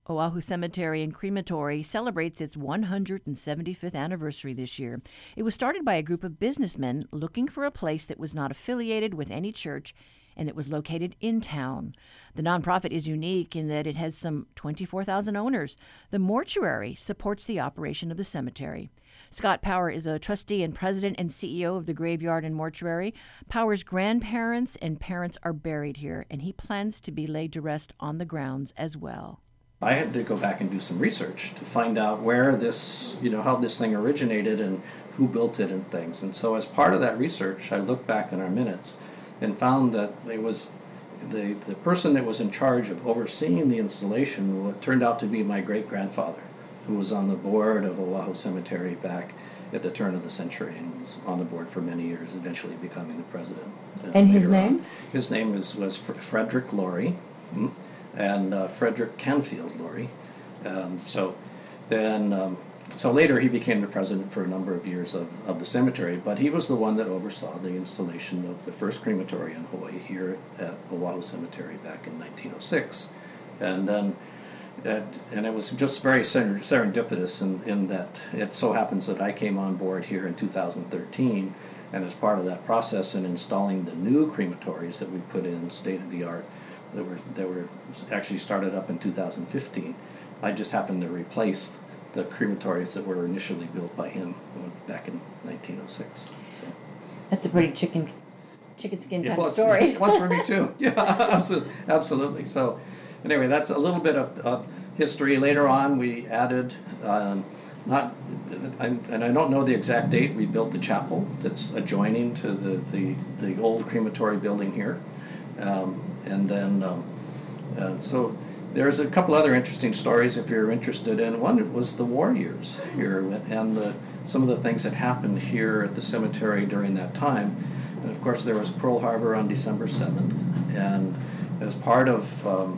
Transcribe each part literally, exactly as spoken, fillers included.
Oahu Cemetery and Crematory celebrates its one hundred seventy-fifth anniversary this year. It was started by a group of businessmen looking for a place that was not affiliated with any church and that was located in town. The nonprofit is unique in that it has some twenty-four thousand owners. The mortuary supports the operation of the cemetery. Scott Power is a trustee and president and C E O of the Graveyard and Mortuary. Power's grandparents and parents are buried here, and he plans to be laid to rest on the grounds as well. I had to go back and do some research to find out where this, you know, how this thing originated and who built it and things. And so as part of that research, I looked back in our minutes and found that it was the, the person that was in charge of overseeing the installation what turned out to be my great-grandfather, who was on the board of Oahu Cemetery back at the turn of the century and was on the board for many years, eventually becoming the president. Uh, and his name? On. His name is, was Frederick Laurie. Mm-hmm. and uh, Frederick Canfield Laurie. Um, so then, um, so later he became the president for a number of years of, of the cemetery, but he was the one that oversaw the installation of the first crematory in Hawaii here at Oahu Cemetery back in nineteen oh six. And then, uh, and it was just very ser- serendipitous in, in that it so happens that I came on board here in two thousand thirteen, and as part of that process in installing the new crematories that we put in state-of-the-art, that were that were actually started up in two thousand fifteen. I just happened to replace the crematories that were initially built by him back in nineteen oh six. So. That's a pretty chicken chicken skin kind was, of story. It was for me too. Yeah, absolutely. absolutely. So anyway, that's a little bit of, of history. Later on, we added, um, not, I'm, and I don't know the exact date, we built the chapel that's adjoining to the, the, the old crematory building here. Um, and then, um, uh, so there's a couple other interesting stories if you're interested in. One was the war years here and the, some of the things that happened here at the cemetery during that time. And of course, there was Pearl Harbor on December seventh. And as part of um,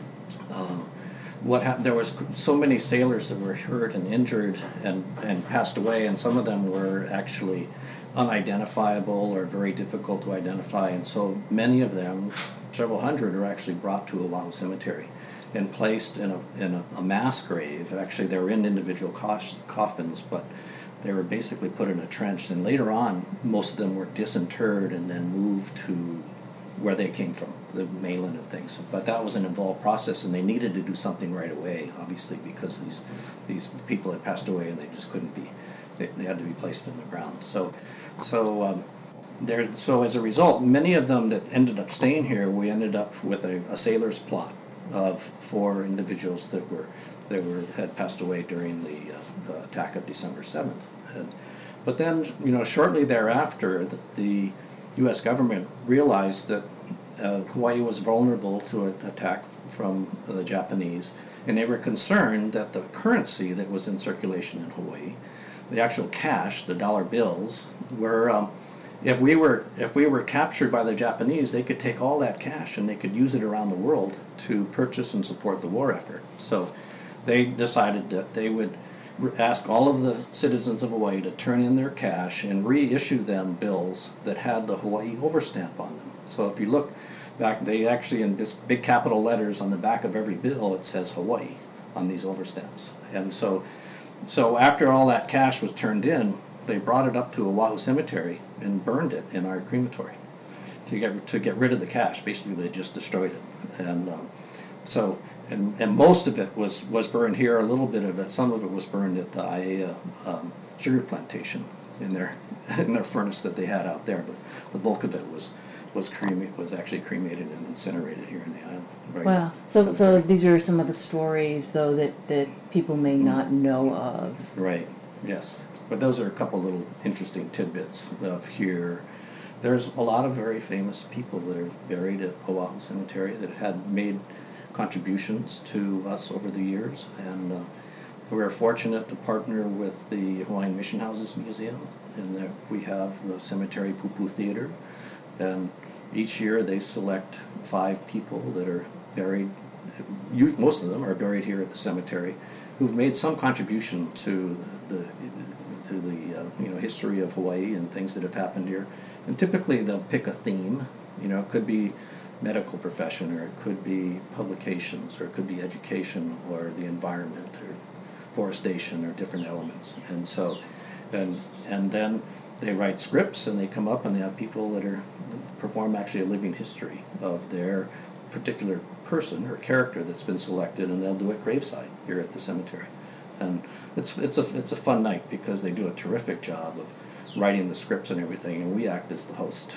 uh, what happened, there was so many sailors that were hurt and injured and, and passed away, and some of them were actually unidentifiable or very difficult to identify, and so many of them, several hundred, are actually brought to Oahu Cemetery and placed in a in a, a mass grave. Actually, they were in individual cosh- coffins, but they were basically put in a trench, and later on, most of them were disinterred and then moved to where they came from, the mainland and things. But that was an involved process, and they needed to do something right away, obviously, because these these people had passed away and they just couldn't be, they, they had to be placed in the ground. So, so um, there. So as a result, many of them that ended up staying here, we ended up with a, a sailor's plot of four individuals that were that were had passed away during the uh, attack of December seventh. And, but then, you know, shortly thereafter, the, the U S government realized that uh, Hawaii was vulnerable to an attack from uh, the Japanese, and they were concerned that the currency that was in circulation in Hawaii, the actual cash, the dollar bills, were um, if we were if we were captured by the Japanese, they could take all that cash and they could use it around the world to purchase and support the war effort. So they decided that they would ask all of the citizens of Hawaii to turn in their cash and reissue them bills that had the Hawaii overstamp on them. So if you look back, they actually, in this big capital letters on the back of every bill, it says Hawaii on these overstamps. And so, so after all that cash was turned in, they brought it up to Oahu Cemetery and burned it in our crematory to get to get rid of the cash. Basically, they just destroyed it. And um, so. And, and most of it was, was burned here, a little bit of it, some of it was burned at the Aiea um, sugar plantation in their in their furnace that they had out there, but the bulk of it was was crema- was actually cremated and incinerated here in the island. Right. Wow. So so these are some of the stories, though, that, that people may not know of. Right, yes. But those are a couple little interesting tidbits of here. There's a lot of very famous people that are buried at Oahu Cemetery that had made contributions to us over the years, and uh, we are fortunate to partner with the Hawaiian Mission Houses Museum, and there we have the Cemetery Pupu Theater, and each year they select five people that are buried, most of them are buried here at the cemetery, who've made some contribution to the to the uh, you know history of Hawaii and things that have happened here, and typically they'll pick a theme. You know, it could be medical profession, or it could be publications, or it could be education, or the environment, or forestation, or different elements. And so, and and then they write scripts, and they come up, and they have people that are perform actually a living history of their particular person or character that's been selected, and they'll do it graveside here at the cemetery. And it's it's a it's a fun night because they do a terrific job of writing the scripts and everything, and we act as the host.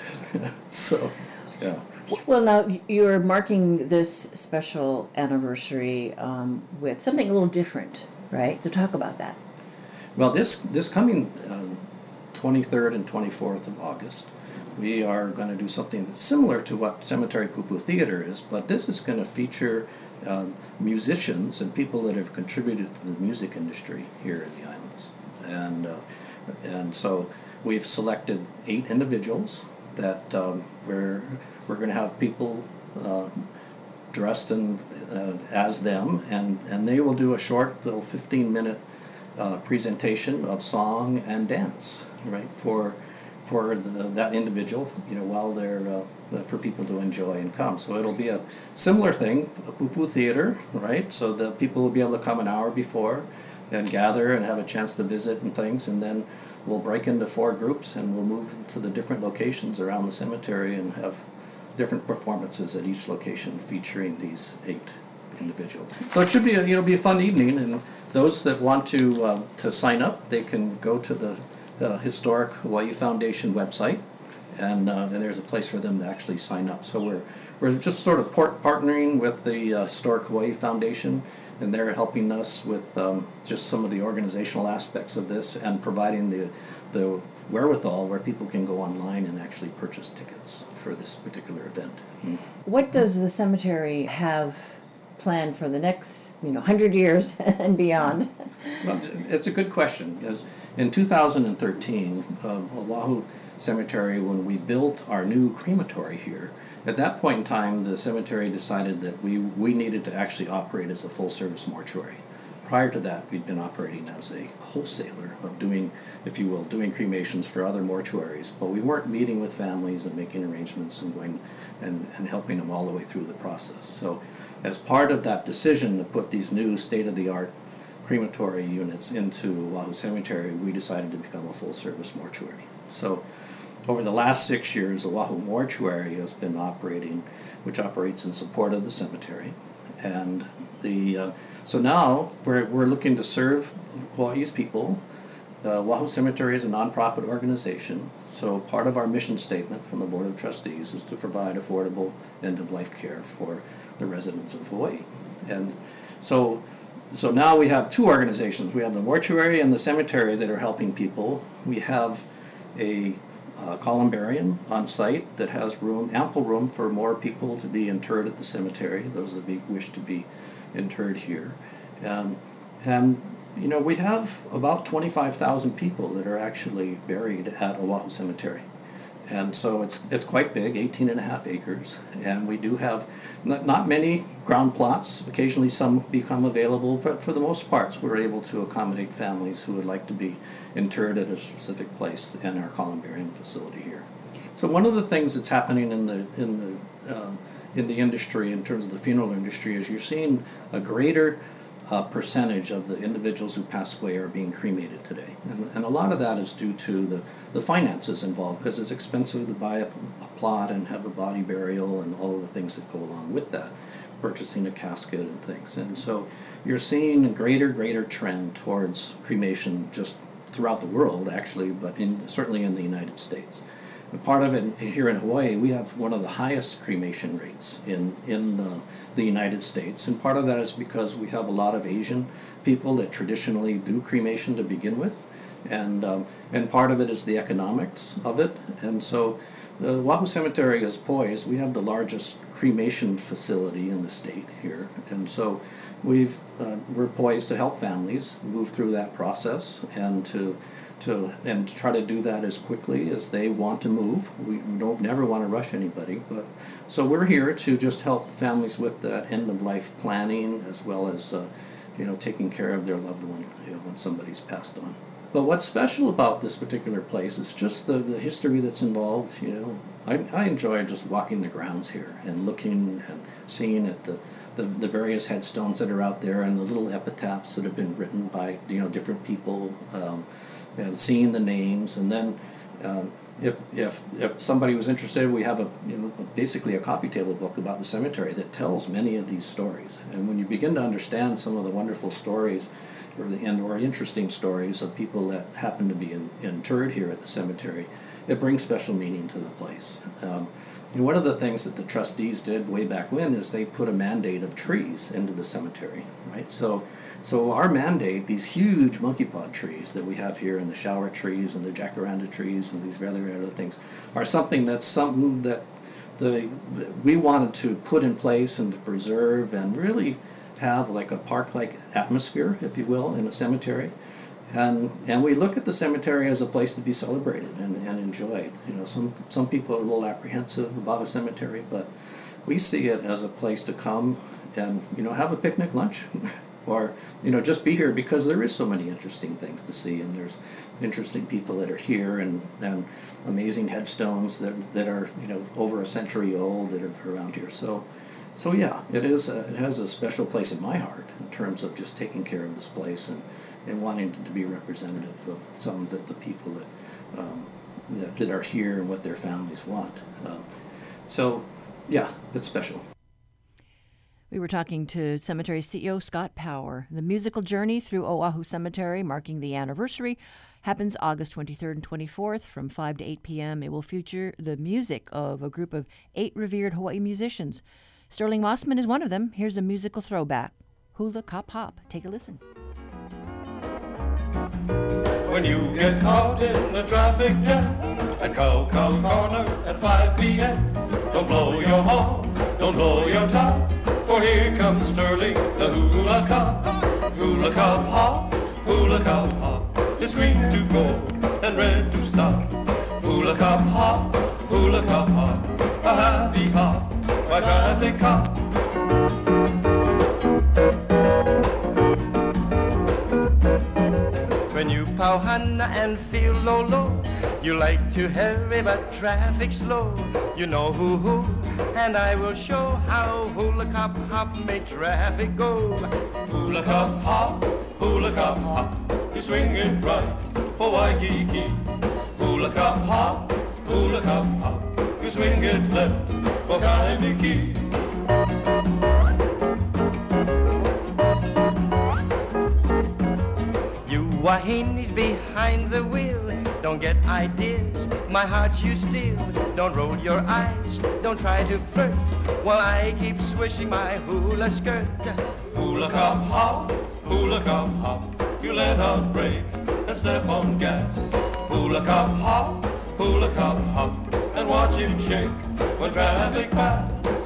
So, yeah. Well, now you're marking this special anniversary um, with something a little different, right? So talk about that. Well, this this coming um, twenty-third and twenty-fourth of August, we are going to do something that's similar to what Cemetery Poo-Poo Theater is, but this is going to feature um, musicians and people that have contributed to the music industry here in the islands. And uh, and so we've selected eight individuals that um, we're we're going to have people uh, dressed in uh, as them, and, and they will do a short little fifteen minute uh, presentation of song and dance, right, for for the, that individual, you know, while they're uh, for people to enjoy and come. So it'll be a similar thing, a Poo-Poo Theater, right? So the people will be able to come an hour before and gather and have a chance to visit and things, and then we'll break into four groups and we'll move to the different locations around the cemetery and have different performances at each location featuring these eight individuals. So it should be a, you know, be a fun evening, and those that want to uh, to sign up, they can go to the uh, Historic Hawaii Foundation website, and uh, and there's a place for them to actually sign up. So we're we're just sort of part- partnering with the uh, Historic Hawaii Foundation, and they're helping us with um, just some of the organizational aspects of this and providing the the wherewithal where people can go online and actually purchase tickets for this particular event. Mm. What does the cemetery have planned for the next, you know, hundred years and beyond? Well, it's a good question, because in two thousand thirteen, uh, Oahu Cemetery, when we built our new crematory here, at that point in time, the cemetery decided that we, we needed to actually operate as a full-service mortuary. Prior to that, we'd been operating as a wholesaler of doing, if you will, doing cremations for other mortuaries, but we weren't meeting with families and making arrangements and going and, and helping them all the way through the process. So as part of that decision to put these new state-of-the-art crematory units into Oahu Cemetery, we decided to become a full-service mortuary. So over the last six years, Oahu Mortuary has been operating, which operates in support of the cemetery. And the uh, so now we're we're looking to serve Hawaii's people. Uh, Oahu Cemetery is a nonprofit organization, so part of our mission statement from the Board of Trustees is to provide affordable end-of-life care for the residents of Hawaii. And so so now we have two organizations. We have the mortuary and the cemetery that are helping people. We have a Uh, columbarium on site that has room, ample room for more people to be interred at the cemetery, those that be, wish to be interred here. Um, and, you know, we have about twenty-five thousand people that are actually buried at Oahu Cemetery. And so it's it's quite big, eighteen and a half acres. And we do have not, not many ground plots. Occasionally some become available, but for the most part we're able to accommodate families who would like to be interred at a specific place in our columbarium facility here. So one of the things that's happening in the in the uh, in the industry, in terms of the funeral industry, is you're seeing a greater uh, percentage of the individuals who pass away are being cremated today, and, and a lot of that is due to the the finances involved, because it's expensive to buy a, a plot and have a body burial and all of the things that go along with that, purchasing a casket and things. And so you're seeing a greater greater trend towards cremation just throughout the world, actually, but in certainly in the United States. And part of it here in Hawaii, we have one of the highest cremation rates in in uh, the United States, and part of that is because we have a lot of Asian people that traditionally do cremation to begin with, and um, and part of it is the economics of it. And so the Oahu Cemetery is poised. We have the largest cremation facility in the state here, and so we've uh, we're poised to help families move through that process and to to and try to do that as quickly as they want to move. We, we don't never want to rush anybody, but so we're here to just help families with that end of life planning, as well as uh, you know, taking care of their loved one, you know, when somebody's passed on. but what's special about this particular place is just the, the history that's involved. You know, I, I enjoy just walking the grounds here and looking and seeing at the, the, the various headstones that are out there and the little epitaphs that have been written by, you know, different people, um, and seeing the names. And then um, if, if, if somebody was interested, we have a, you know, basically a coffee table book about the cemetery that tells many of these stories. And when you begin to understand some of the wonderful stories or, the, and, or interesting stories of people that happen to be in, interred here at the cemetery, it brings special meaning to the place. Um, and one of the things that the trustees did way back when is they put a mandate of trees into the cemetery, right? So, so our mandate, these huge monkey pod trees that we have here, and the shower trees and the jacaranda trees and these other other things, are something that's something that the we wanted to put in place and to preserve and really have like a park-like atmosphere, if you will, in a cemetery. And and we look at the cemetery as a place to be celebrated and, and enjoyed. You know, some some people are a little apprehensive about a cemetery, but we see it as a place to come and, you know, have a picnic lunch, or, you know, just be here because there is so many interesting things to see, and there's interesting people that are here, and, and amazing headstones that that are, you know, over a century old that are around here. So. So yeah, it is. A, it has a special place in my heart in terms of just taking care of this place and, and wanting to be representative of some of the, the people that, um, that that are here and what their families want. Um, so, yeah, it's special. We were talking to Cemetery C E O Scott Power. The musical journey through Oahu Cemetery, marking the anniversary, happens August twenty-third and twenty-fourth from five to eight p.m. It will feature the music of a group of eight revered Hawaii musicians. Sterling Mossman is one of them. Here's a musical throwback, Hula Cop Hop. Take a listen. When you get caught in a traffic jam at Cow Cow Corner at five p.m., don't blow your horn, don't blow your top, for here comes Sterling, the hula cop. Hula cop hop, hula cop hop, it's green to go and red to stop. Hula cop hop, hula cop hop, a happy hop, my traffic cop. When you pow Hannah and feel low low, you like to hurry but traffic slow. You know hoo hoo, and I will show how hula cop hop make traffic go. Hula cop hop, hula cop hop, you swing it right for Waikiki. Hula cop hop, hula cop hop, you swing it left for Kaimiki. You wahinis behind the wheel, don't get ideas, my heart you steal. Don't roll your eyes, don't try to flirt, while I keep swishing my hula skirt. Hula cop hop, hula cop hop, you let out brake and step on gas. Hula cop hop, hula cop hop, and watch him shake when traffic passes.